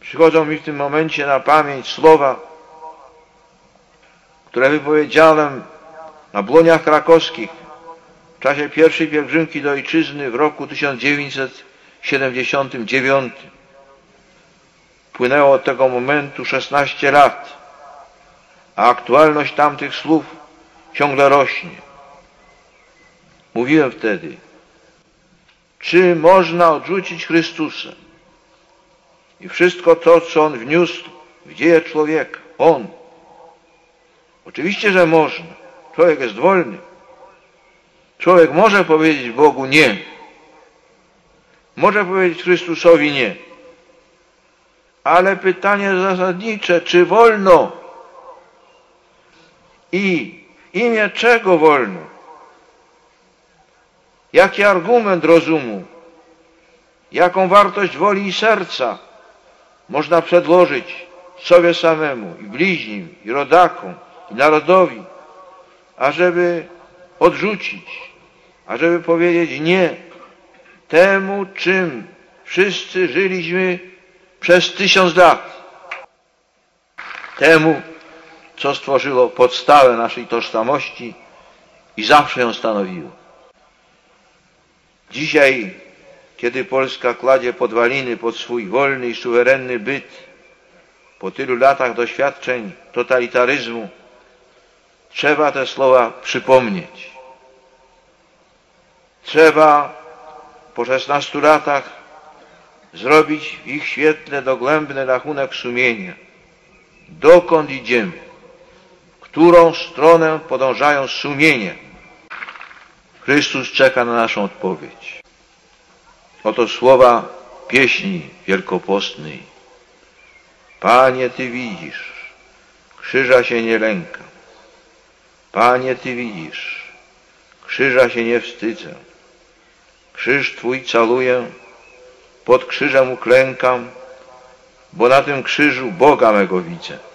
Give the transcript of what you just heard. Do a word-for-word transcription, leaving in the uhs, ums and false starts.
Przychodzą mi w tym momencie na pamięć słowa, które wypowiedziałem na Błoniach Krakowskich w czasie pierwszej pielgrzymki do Ojczyzny w roku tysiąc dziewięćset siedemdziesiątym dziewiątym. Płynęło od tego momentu szesnaście lat, a aktualność tamtych słów ciągle rośnie. Mówiłem wtedy, czy można odrzucić Chrystusa i wszystko to, co On wniósł w dzieje człowieka? On. Oczywiście, że można. Człowiek jest wolny. Człowiek może powiedzieć Bogu nie. Może powiedzieć Chrystusowi nie. Ale pytanie zasadnicze, czy wolno? I w imię czego wolno? Jaki argument rozumu? Jaką wartość woli i serca można przedłożyć sobie samemu i bliźnim, i rodakom, i narodowi, ażeby odrzucić, ażeby powiedzieć nie temu, czym wszyscy żyliśmy przez tysiąc lat. Temu, co stworzyło podstawę naszej tożsamości i zawsze ją stanowiło. Dzisiaj, kiedy Polska kładzie podwaliny pod swój wolny i suwerenny byt, po tylu latach doświadczeń totalitaryzmu, trzeba te słowa przypomnieć. Trzeba po szesnastu latach zrobić w ich świetle dogłębny rachunek sumienia. Dokąd idziemy? W którą stronę podążają sumienia? Chrystus czeka na naszą odpowiedź. Oto słowa pieśni wielkopostnej. Panie, Ty widzisz, krzyża się nie lękam. Panie, Ty widzisz, krzyża się nie wstydzę. Krzyż Twój caluję, pod krzyżem uklękam, bo na tym krzyżu Boga mego widzę.